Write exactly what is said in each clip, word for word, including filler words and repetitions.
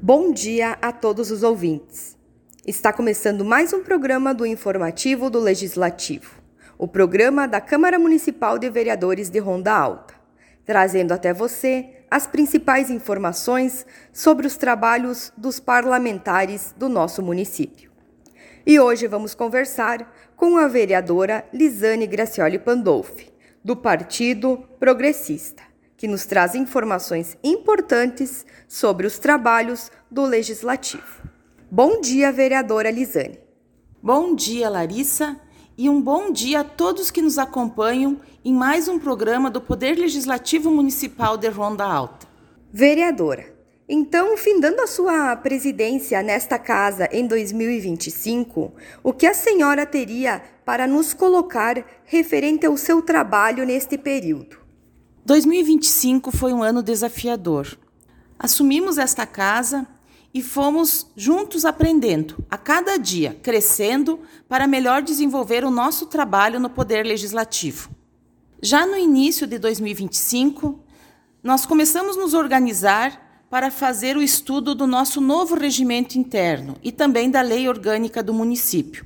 Bom dia a todos os ouvintes. Está começando mais um programa do Informativo do Legislativo, o programa da Câmara Municipal de Vereadores de Ronda Alta, trazendo até você as principais informações sobre os trabalhos dos parlamentares do nosso município. E hoje vamos conversar com a vereadora Lisane Gracioli Pandolfi, do Partido Progressista, que nos traz informações importantes sobre os trabalhos do Legislativo. Bom dia, vereadora Lisane. Bom dia, Larissa, e um bom dia a todos que nos acompanham em mais um programa do Poder Legislativo Municipal de Ronda Alta. Vereadora, então, findando a sua presidência nesta casa em dois mil e vinte e cinco, o que a senhora teria para nos colocar referente ao seu trabalho neste período? dois mil e vinte e cinco foi um ano desafiador. Assumimos esta casa e fomos juntos aprendendo, a cada dia, crescendo para melhor desenvolver o nosso trabalho no Poder Legislativo. Já no início de dois mil e vinte e cinco, nós começamos a nos organizar para fazer o estudo do nosso novo regimento interno e também da lei orgânica do município.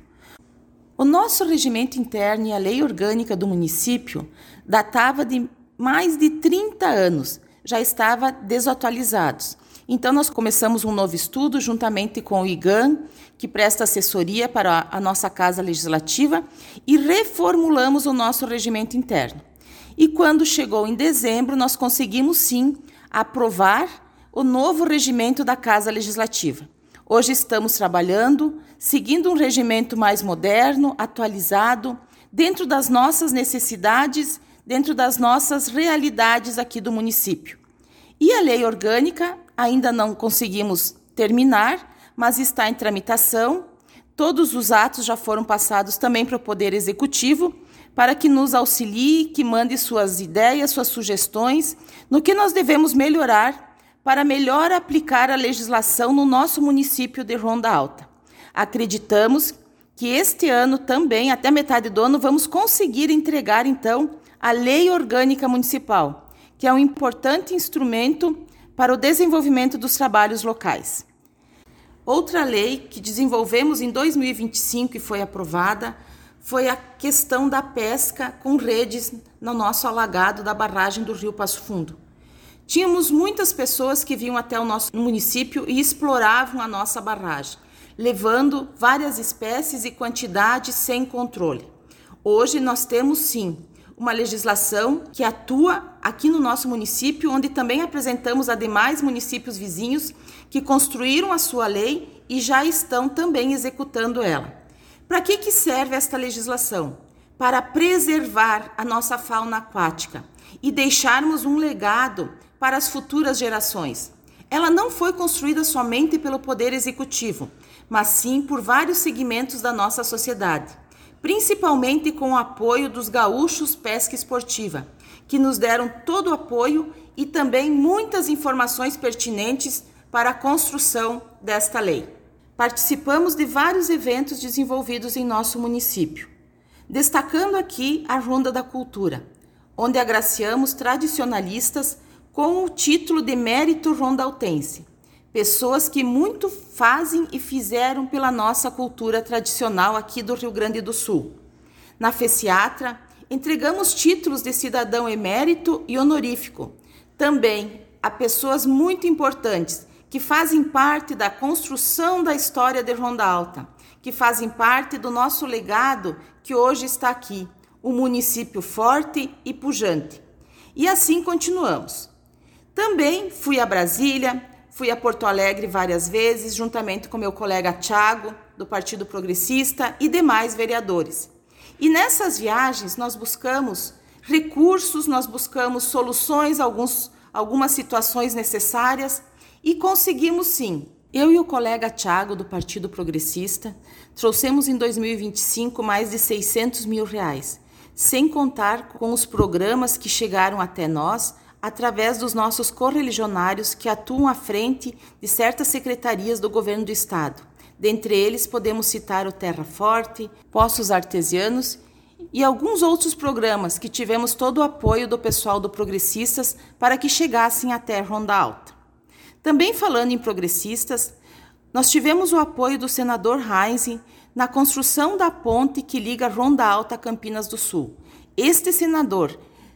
O nosso regimento interno e a lei orgânica do município datava de mais de trinta anos, já estava desatualizados. Então, nós começamos um novo estudo juntamente com o I G A N, que presta assessoria para a nossa Casa Legislativa, e reformulamos o nosso regimento interno. E quando chegou em dezembro, nós conseguimos, sim, aprovar o novo regimento da Casa Legislativa. Hoje estamos trabalhando, seguindo um regimento mais moderno, atualizado, dentro das nossas necessidades, dentro das nossas realidades aqui do município. E a lei orgânica ainda não conseguimos terminar, mas está em tramitação. Todos os atos já foram passados também para o Poder Executivo, para que nos auxilie, que mande suas ideias, suas sugestões, no que nós devemos melhorar para melhor aplicar a legislação no nosso município de Ronda Alta. Acreditamos que este ano também, até metade do ano, vamos conseguir entregar, então, a Lei Orgânica Municipal, que é um importante instrumento para o desenvolvimento dos trabalhos locais. Outra lei que desenvolvemos em dois mil e vinte e cinco e foi aprovada foi a questão da pesca com redes no nosso alagado da barragem do Rio Passo Fundo. Tínhamos muitas pessoas que vinham até o nosso município e exploravam a nossa barragem, levando várias espécies e quantidades sem controle. Hoje nós temos, sim, uma legislação que atua aqui no nosso município, onde também apresentamos a demais municípios vizinhos que construíram a sua lei e já estão também executando ela. Para que que serve esta legislação? Para preservar a nossa fauna aquática e deixarmos um legado para as futuras gerações. Ela não foi construída somente pelo Poder Executivo, mas sim por vários segmentos da nossa sociedade, principalmente com o apoio dos gaúchos Pesca Esportiva, que nos deram todo o apoio e também muitas informações pertinentes para a construção desta lei. Participamos de vários eventos desenvolvidos em nosso município, destacando aqui a Ronda da Cultura, onde agraciamos tradicionalistas com o título de Mérito Rondaltense, pessoas que muito fazem e fizeram pela nossa cultura tradicional aqui do Rio Grande do Sul. Na Feciatra, entregamos títulos de cidadão emérito e honorífico, também a pessoas muito importantes que fazem parte da construção da história de Ronda Alta, que fazem parte do nosso legado que hoje está aqui, um município forte e pujante. E assim continuamos. Também fui a Brasília, fui a Porto Alegre várias vezes, juntamente com meu colega Thiago, do Partido Progressista, e demais vereadores. E nessas viagens nós buscamos recursos, nós buscamos soluções a alguns, algumas situações necessárias e conseguimos sim. Eu e o colega Thiago, do Partido Progressista, trouxemos em dois mil e vinte e cinco mais de seiscentos mil reais, sem contar com os programas que chegaram até nós, através dos nossos correligionários que atuam à frente de certas secretarias do governo do estado. Dentre eles, podemos citar o Terra Forte, Poços Artesianos e alguns outros programas que tivemos todo o apoio do pessoal do Progressistas para que chegassem até Ronda Alta. Também falando em progressistas, nós tivemos o apoio do senador Heinz na construção da ponte que liga Ronda Alta a Campinas do Sul. Este senador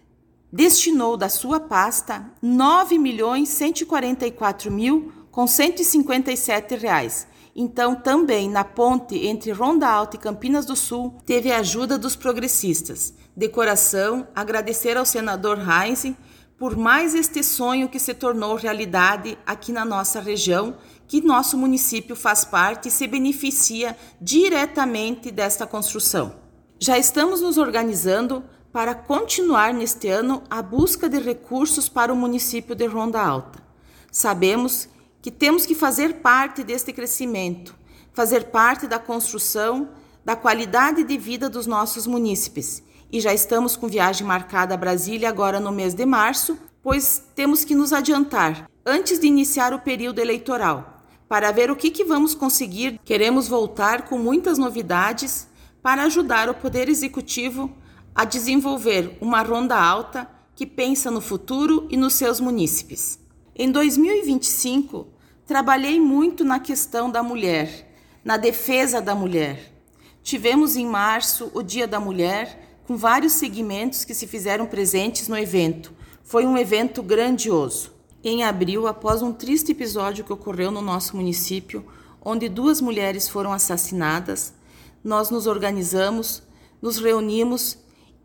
destinou da sua pasta nove milhões cento e quarenta e quatro mil com cento e cinquenta e sete reais. Então, também na ponte entre Ronda Alta e Campinas do Sul, teve a ajuda dos progressistas. De coração, agradecer ao senador Heinz por mais este sonho que se tornou realidade aqui na nossa região, que nosso município faz parte e se beneficia diretamente desta construção. Já estamos nos organizando para continuar neste ano a busca de recursos para o município de Ronda Alta. Sabemos que temos que fazer parte deste crescimento, fazer parte da construção da qualidade de vida dos nossos munícipes. E já estamos com viagem marcada a Brasília agora no mês de março, pois temos que nos adiantar antes de iniciar o período eleitoral, para ver o que, que vamos conseguir. Queremos voltar com muitas novidades para ajudar o Poder Executivo a desenvolver uma Ronda Alta que pensa no futuro e nos seus munícipes. Em dois mil e vinte e cinco, trabalhei muito na questão da mulher, na defesa da mulher. Tivemos em março o Dia da Mulher, com vários segmentos que se fizeram presentes no evento. Foi um evento grandioso. Em abril, após um triste episódio que ocorreu no nosso município, onde duas mulheres foram assassinadas, nós nos organizamos, nos reunimos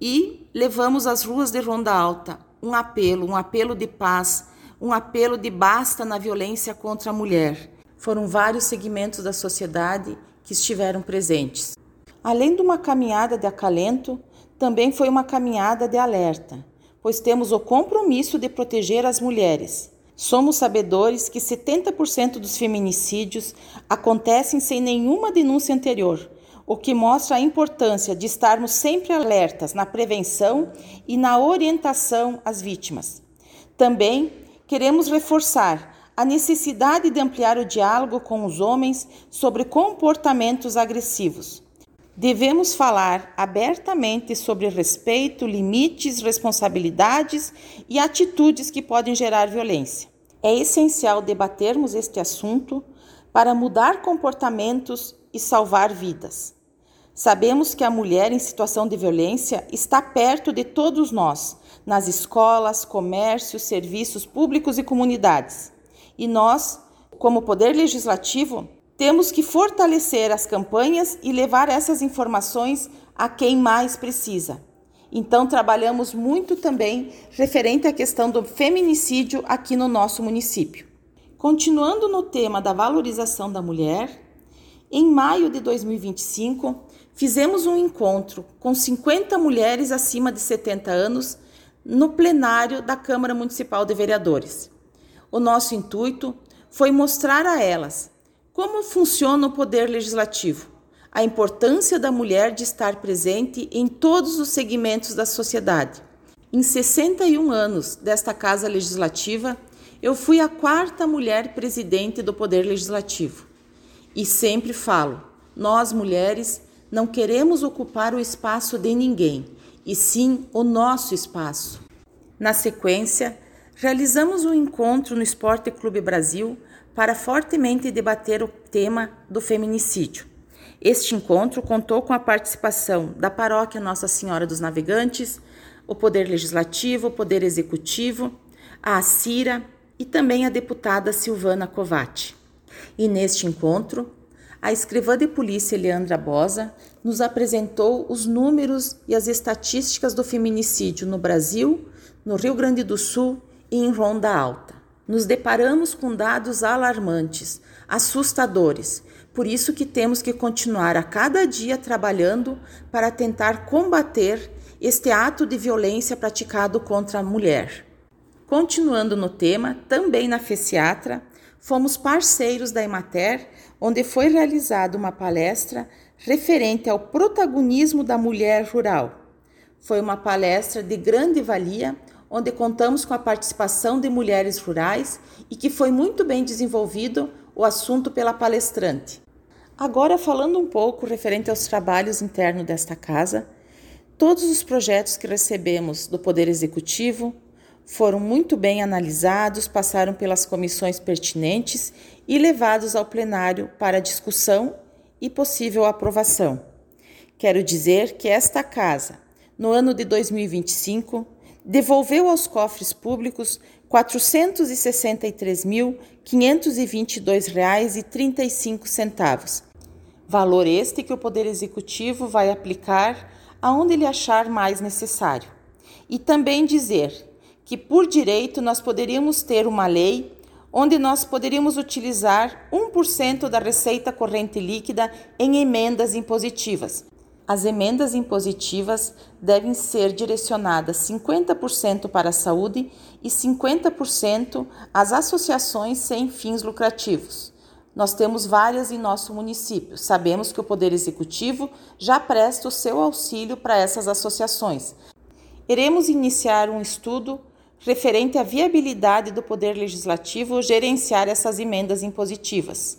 e levamos às ruas de Ronda Alta um apelo, um apelo de paz, um apelo de basta na violência contra a mulher. Foram vários segmentos da sociedade que estiveram presentes. Além de uma caminhada de acalento, também foi uma caminhada de alerta, pois temos o compromisso de proteger as mulheres. Somos sabedores que setenta por cento dos feminicídios acontecem sem nenhuma denúncia anterior, o que mostra a importância de estarmos sempre alertas na prevenção e na orientação às vítimas. Também queremos reforçar a necessidade de ampliar o diálogo com os homens sobre comportamentos agressivos. Devemos falar abertamente sobre respeito, limites, responsabilidades e atitudes que podem gerar violência. É essencial debatermos este assunto para mudar comportamentos e salvar vidas. Sabemos que a mulher em situação de violência está perto de todos nós, nas escolas, comércios, serviços públicos e comunidades. E nós, como Poder Legislativo, temos que fortalecer as campanhas e levar essas informações a quem mais precisa. Então, trabalhamos muito também referente à questão do feminicídio aqui no nosso município. Continuando no tema da valorização da mulher, em maio de dois mil e vinte e cinco, fizemos um encontro com cinquenta mulheres acima de setenta anos no plenário da Câmara Municipal de Vereadores. O nosso intuito foi mostrar a elas como funciona o Poder Legislativo, a importância da mulher de estar presente em todos os segmentos da sociedade. Em sessenta e um anos desta Casa Legislativa, eu fui a quarta mulher presidente do Poder Legislativo. E sempre falo, nós mulheres não queremos ocupar o espaço de ninguém, e sim o nosso espaço. Na sequência, realizamos um encontro no Esporte Clube Brasil para fortemente debater o tema do feminicídio. Este encontro contou com a participação da Paróquia Nossa Senhora dos Navegantes, o Poder Legislativo, o Poder Executivo, a ACIRA e também a deputada Silvana Covatti. E neste encontro, a escrivã de polícia Leandra Bosa nos apresentou os números e as estatísticas do feminicídio no Brasil, no Rio Grande do Sul e em Ronda Alta. Nos deparamos com dados alarmantes, assustadores, por isso que temos que continuar a cada dia trabalhando para tentar combater este ato de violência praticado contra a mulher. Continuando no tema, também na FECIATRA, fomos parceiros da Emater, onde foi realizada uma palestra referente ao protagonismo da mulher rural. Foi uma palestra de grande valia, onde contamos com a participação de mulheres rurais e que foi muito bem desenvolvido o assunto pela palestrante. Agora, falando um pouco referente aos trabalhos internos desta casa, todos os projetos que recebemos do Poder Executivo foram muito bem analisados, passaram pelas comissões pertinentes e levados ao plenário para discussão e possível aprovação. Quero dizer que esta casa, no ano de dois mil e vinte e cinco, devolveu aos cofres públicos quatrocentos e sessenta e três mil, quinhentos e vinte e dois reais e trinta e cinco centavos. Valor este que o Poder Executivo vai aplicar aonde ele achar mais necessário. E também dizer que, por direito, nós poderíamos ter uma lei onde nós poderíamos utilizar um por cento da receita corrente líquida em emendas impositivas. As emendas impositivas devem ser direcionadas cinquenta por cento para a saúde e cinquenta por cento às associações sem fins lucrativos. Nós temos várias em nosso município. Sabemos que o Poder Executivo já presta o seu auxílio para essas associações. Iremos iniciar um estudo referente à viabilidade do Poder Legislativo gerenciar essas emendas impositivas.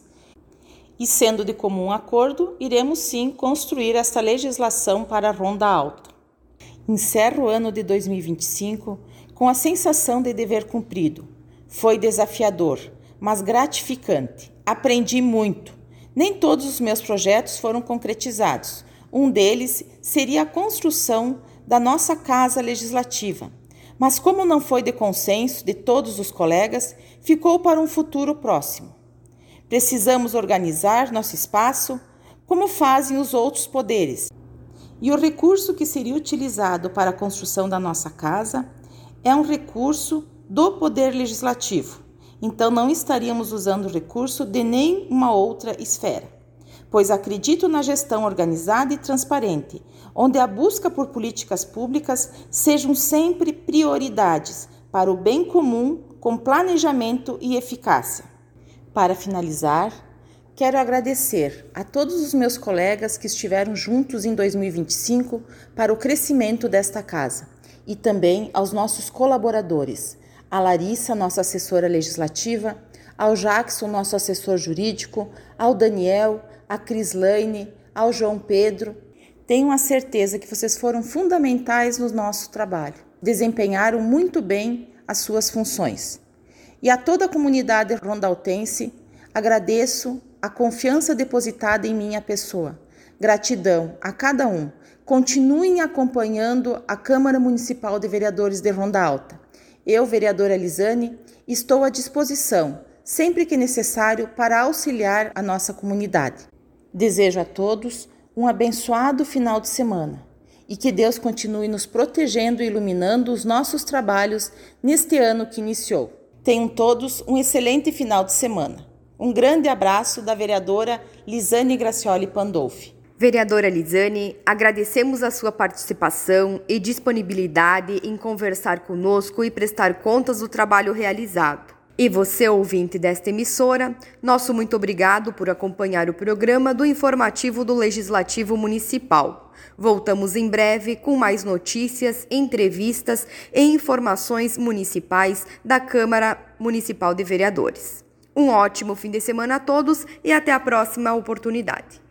E, sendo de comum acordo, iremos sim construir esta legislação para a Ronda Alta. Encerro o ano de dois mil e vinte e cinco com a sensação de dever cumprido. Foi desafiador, mas gratificante. Aprendi muito. Nem todos os meus projetos foram concretizados. Um deles seria a construção da nossa Casa Legislativa. Mas como não foi de consenso de todos os colegas, ficou para um futuro próximo. Precisamos organizar nosso espaço como fazem os outros poderes. E o recurso que seria utilizado para a construção da nossa casa é um recurso do Poder Legislativo. Então não estaríamos usando o recurso de nenhuma outra esfera, pois acredito na gestão organizada e transparente, onde a busca por políticas públicas sejam sempre prioridades para o bem comum com planejamento e eficácia. Para finalizar, quero agradecer a todos os meus colegas que estiveram juntos em dois mil e vinte e cinco para o crescimento desta casa e também aos nossos colaboradores, a Larissa, nossa assessora legislativa, ao Jackson, nosso assessor jurídico, ao Daniel, a Crislaine, ao João Pedro. Tenho a certeza que vocês foram fundamentais no nosso trabalho, desempenharam muito bem as suas funções. E a toda a comunidade rondaltense, agradeço a confiança depositada em minha pessoa. Gratidão a cada um. Continuem acompanhando a Câmara Municipal de Vereadores de Ronda Alta. Eu, vereadora Lisane, estou à disposição, sempre que necessário, para auxiliar a nossa comunidade. Desejo a todos um abençoado final de semana e que Deus continue nos protegendo e iluminando os nossos trabalhos neste ano que iniciou. Tenham todos um excelente final de semana. Um grande abraço da vereadora Lisane Gracioli Pandolfi. Vereadora Lisane, agradecemos a sua participação e disponibilidade em conversar conosco e prestar contas do trabalho realizado. E você, ouvinte desta emissora, nosso muito obrigado por acompanhar o programa do Informativo do Legislativo Municipal. Voltamos em breve com mais notícias, entrevistas e informações municipais da Câmara Municipal de Vereadores. Um ótimo fim de semana a todos e até a próxima oportunidade.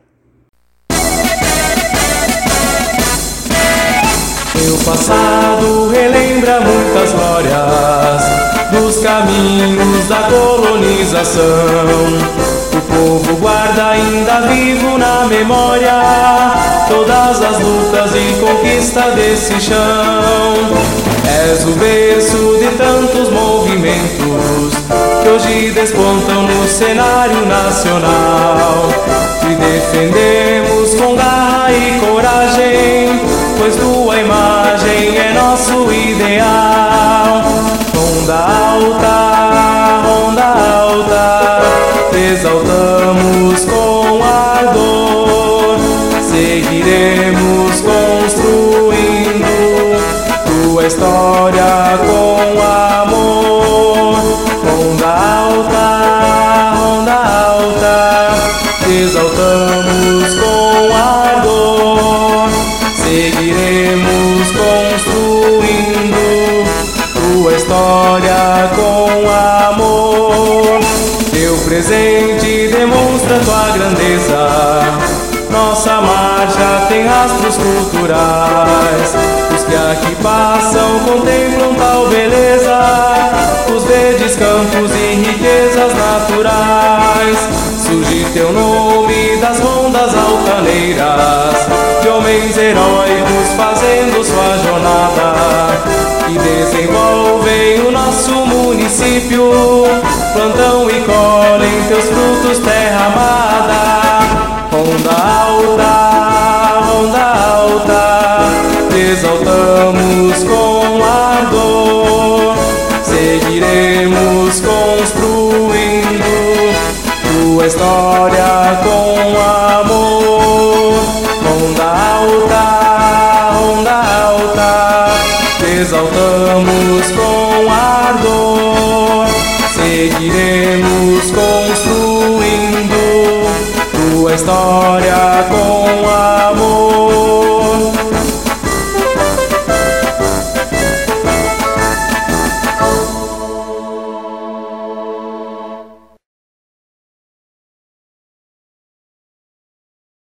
Meu passado relembra muitas glórias dos caminhos da colonização. O povo guarda ainda vivo na memória todas as lutas e conquista desse chão. És o berço de tantos movimentos que hoje despontam no cenário nacional. Te defendemos com garra e coragem, pois tua imagem é nosso ideal. Ronda alta, ronda alta, te exaltamos com ardor. Seguiremos construindo tua história com amor. Ronda alta, ronda alta, te exaltamos com ardor. Seguiremos construindo tua história com amor. Teu presente demonstra tua grandeza, nossa marcha tem rastros culturais. Os que aqui passam contemplam tal beleza, os verdes campos e riquezas naturais. Surge teu nome das rondas altaneiras, de homens heróicos fazendo sua jornada, que desenvolvem o nosso município, plantam e colhem teus frutos, terra amada. Ronda alta, ronda alta, te exaltamos com ardor, seguiremos construindo tua história com amor. Ronda alta, ronda alta, te exaltamos com ardor, seguiremos construindo tua história com amor.